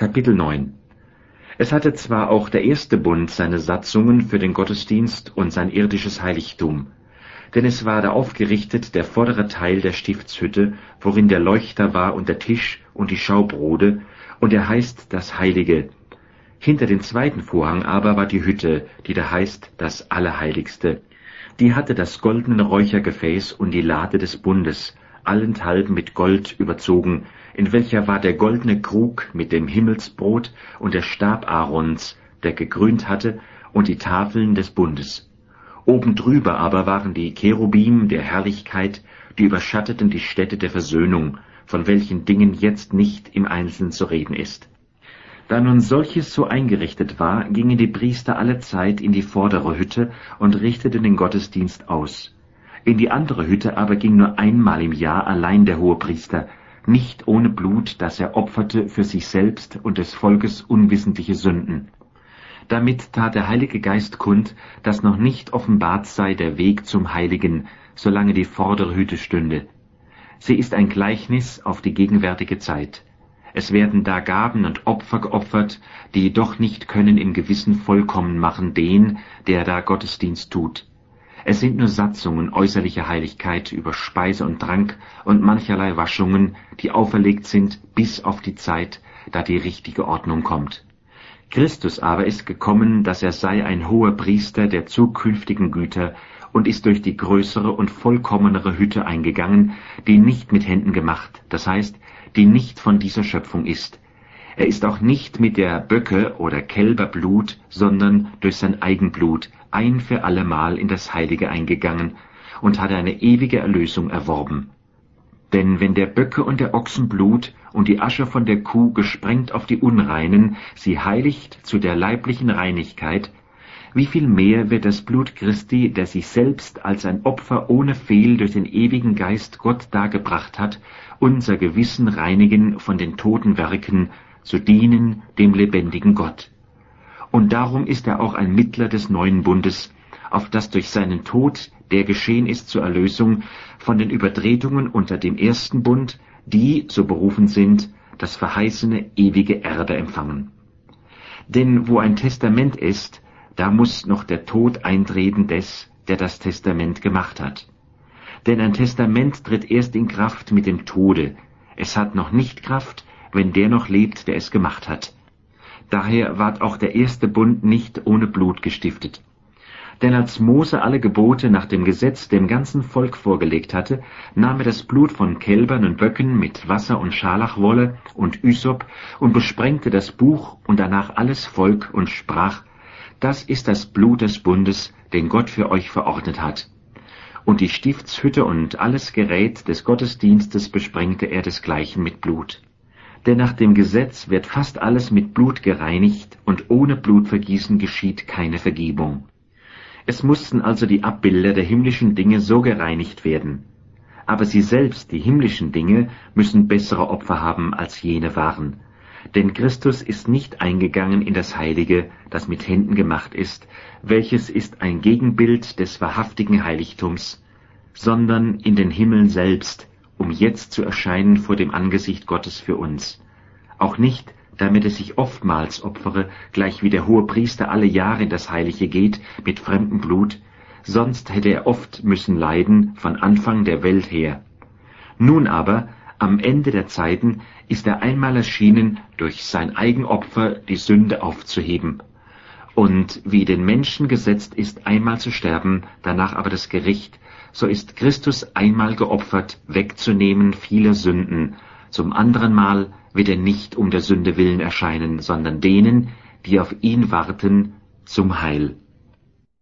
Kapitel 9. Es hatte zwar auch der erste Bund seine Satzungen für den Gottesdienst und sein irdisches Heiligtum, denn es war da aufgerichtet der vordere Teil der Stiftshütte, worin der Leuchter war und der Tisch und die Schaubrode, und er heißt das Heilige. Hinter dem zweiten Vorhang aber war die Hütte, die da heißt das Allerheiligste. Die hatte das goldene Räuchergefäß und die Lade des Bundes, allenthalben mit Gold überzogen, in welcher war der goldene Krug mit dem Himmelsbrot und der Stab Aarons, der gekrönt hatte, und die Tafeln des Bundes. Oben drüber aber waren die Cherubim der Herrlichkeit, die überschatteten die Stätte der Versöhnung, von welchen Dingen jetzt nicht im Einzelnen zu reden ist. Da nun solches so eingerichtet war, gingen die Priester allezeit in die vordere Hütte und richteten den Gottesdienst aus. In die andere Hütte aber ging nur einmal im Jahr allein der Hohepriester, nicht ohne Blut, das er opferte für sich selbst und des Volkes unwissentliche Sünden. Damit tat der Heilige Geist kund, dass noch nicht offenbart sei der Weg zum Heiligen, solange die vordere Hütte stünde. Sie ist ein Gleichnis auf die gegenwärtige Zeit. Es werden da Gaben und Opfer geopfert, die doch nicht können im Gewissen vollkommen machen den, der da Gottesdienst tut. Es sind nur Satzungen äußerlicher Heiligkeit über Speise und Trank und mancherlei Waschungen, die auferlegt sind bis auf die Zeit, da die richtige Ordnung kommt. Christus aber ist gekommen, dass er sei ein hoher Priester der zukünftigen Güter und ist durch die größere und vollkommenere Hütte eingegangen, die nicht mit Händen gemacht, das heißt, die nicht von dieser Schöpfung ist. Er ist auch nicht mit der Böcke oder Kälber Blut, sondern durch sein Eigenblut ein für allemal in das Heilige eingegangen und hat eine ewige Erlösung erworben. Denn wenn der Böcke und der Ochsen Blut und die Asche von der Kuh gesprengt auf die Unreinen sie heiligt zu der leiblichen Reinigkeit, wie viel mehr wird das Blut Christi, der sich selbst als ein Opfer ohne Fehl durch den ewigen Geist Gott dargebracht hat, unser Gewissen reinigen von den toten Werken, zu dienen dem lebendigen Gott. Und darum ist er auch ein Mittler des neuen Bundes, auf das durch seinen Tod, der geschehen ist zur Erlösung, von den Übertretungen unter dem ersten Bund, die, so berufen sind, das verheißene ewige Erbe empfangen. Denn wo ein Testament ist, da muss noch der Tod eintreten des, der das Testament gemacht hat. Denn ein Testament tritt erst in Kraft mit dem Tode. Es hat noch nicht Kraft, wenn der noch lebt, der es gemacht hat. Daher ward auch der erste Bund nicht ohne Blut gestiftet. Denn als Mose alle Gebote nach dem Gesetz dem ganzen Volk vorgelegt hatte, nahm er das Blut von Kälbern und Böcken mit Wasser und Scharlachwolle und Ysop und besprengte das Buch und danach alles Volk und sprach: Das ist das Blut des Bundes, den Gott für euch verordnet hat. Und die Stiftshütte und alles Gerät des Gottesdienstes besprengte er desgleichen mit Blut. Denn nach dem Gesetz wird fast alles mit Blut gereinigt, und ohne Blutvergießen geschieht keine Vergebung. Es mussten also die Abbilder der himmlischen Dinge so gereinigt werden. Aber sie selbst, die himmlischen Dinge, müssen bessere Opfer haben, als jene waren. Denn Christus ist nicht eingegangen in das Heilige, das mit Händen gemacht ist, welches ist ein Gegenbild des wahrhaftigen Heiligtums, sondern in den Himmeln selbst, um jetzt zu erscheinen vor dem Angesicht Gottes für uns. Auch nicht, damit er sich oftmals opfere, gleich wie der Hohepriester alle Jahre in das Heilige geht, mit fremdem Blut, sonst hätte er oft müssen leiden von Anfang der Welt her. Nun aber, am Ende der Zeiten, ist er einmal erschienen, durch sein Eigenopfer die Sünde aufzuheben. Und wie den Menschen gesetzt ist, einmal zu sterben, danach aber das Gericht, so ist Christus einmal geopfert, wegzunehmen vieler Sünden. Zum anderen Mal wird er nicht um der Sünde willen erscheinen, sondern denen, die auf ihn warten, zum Heil.